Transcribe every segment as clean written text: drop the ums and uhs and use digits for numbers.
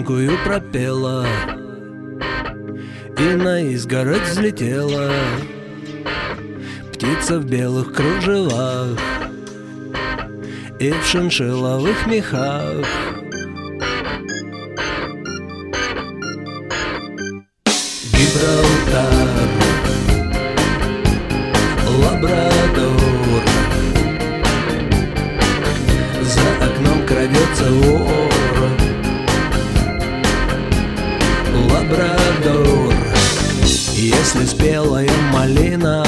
песенкую пропела и на изгородь взлетела птица в белых кружевах и в шиншилловых мехах. Гибралтар, Лабрадор, за окном крадется вор. Лабрадор, если спелая малина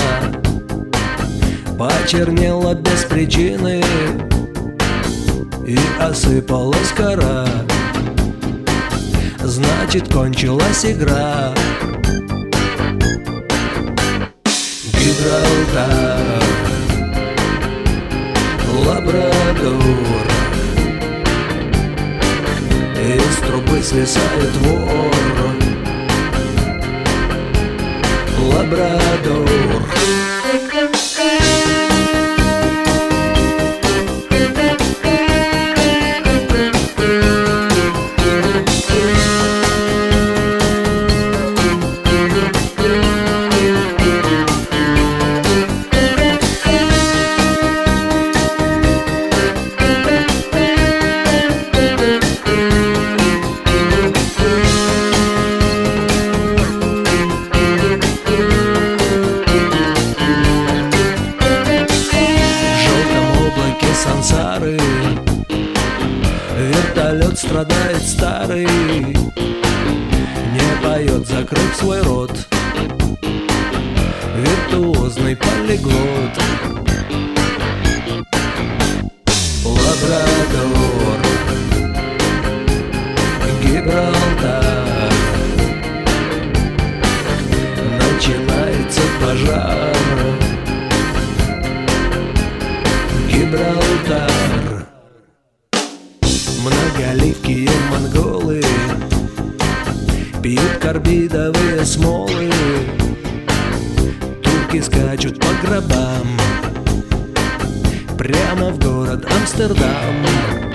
почернела без причины и осыпалась кора, значит, кончилась игра. Гибралтар, Лабрадор, из трубы свисает вор. Лабрадор. Сансары вертолет страдает старый, не поет, закрыв свой рот, виртуозный полиглот. Лабрадор, Гибралтар, начинается пожар. Гибралтар, многоликие монголы пьют карбидовые смолы, турки скачут по гробам прямо в город Амстердам.